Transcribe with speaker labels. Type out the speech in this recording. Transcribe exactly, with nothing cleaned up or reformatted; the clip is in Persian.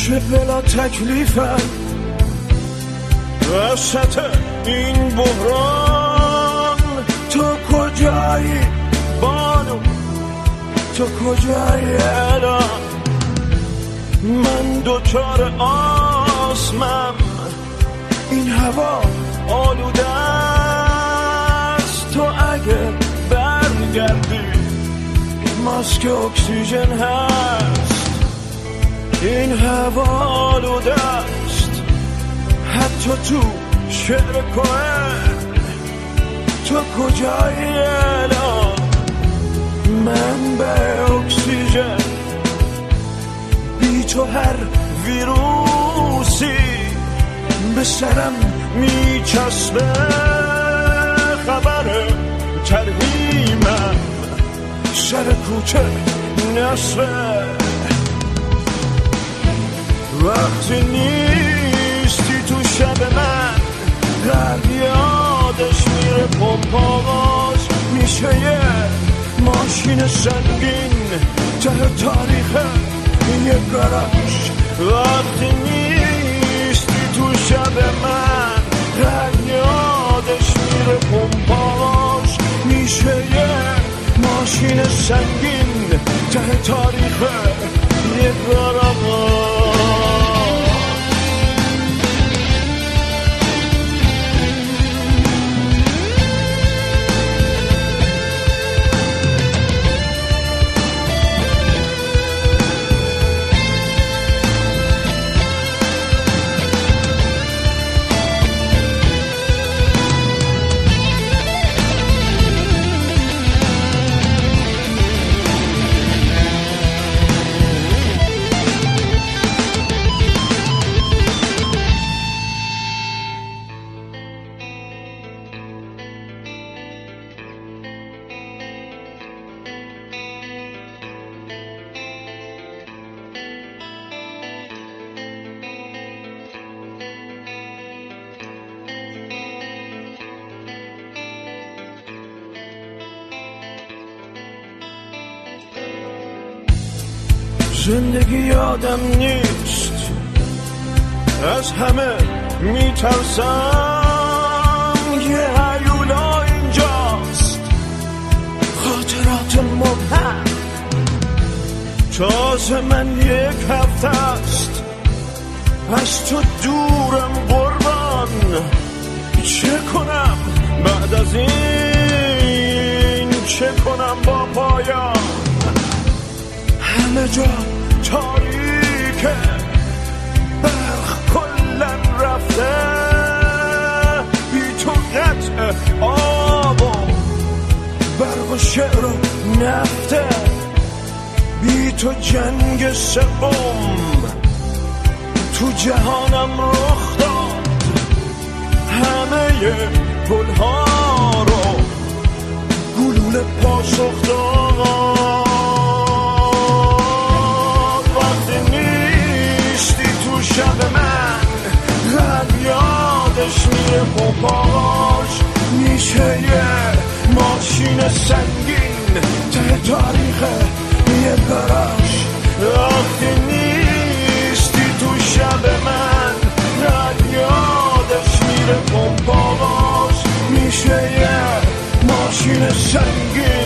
Speaker 1: چه بلا تکلیفم وسط این بحران. تو کجایی بانو، تو کجایی الان؟ من دوچار آسمم، این هوا آلوده است. تو اگه برگردی ماسک اکسیژن هست. این هوا آلوده است حتی تو شعر کوهن. تو کجایی الان؟ من به اکسیژن بی تو هر ویروسی به سرم میچسبه. خبر ترهیمم سر کوچه نصفه. وقتی نیستی تو شب من درد یادش میره پمپاغاز. میشه یه ماشین سنگین ته تاریخ یه گاراژ. وقتی نیستی تو شب من درد یادش میره پمپاغاز. میشه یه ماشین سنگین ته تاریخ یه گاراژ. زندگی یادم نیست، از همه میترسم. یه هیولا اینجاست، خاطرات مبهم. تازه من یک هفته است از تو دورم قربان. چه کنم بعد از این؟ چه کنم با پایان؟ همه جا تاریکه، برق کلن رفته. بی تو قطع آب و برق و شعر و نفته. بی تو جنگ سوم تو جهانم رخ داد. همه گلها رو گلوله پاسخ داد. شب من غم یادش میره پاپاش. میشه یه ماشین سنگین ته تاریخ یه گاراژ. وقتی نیستی تو شب من غم یادش میره پاپاش. میشه یه ماشین سنگین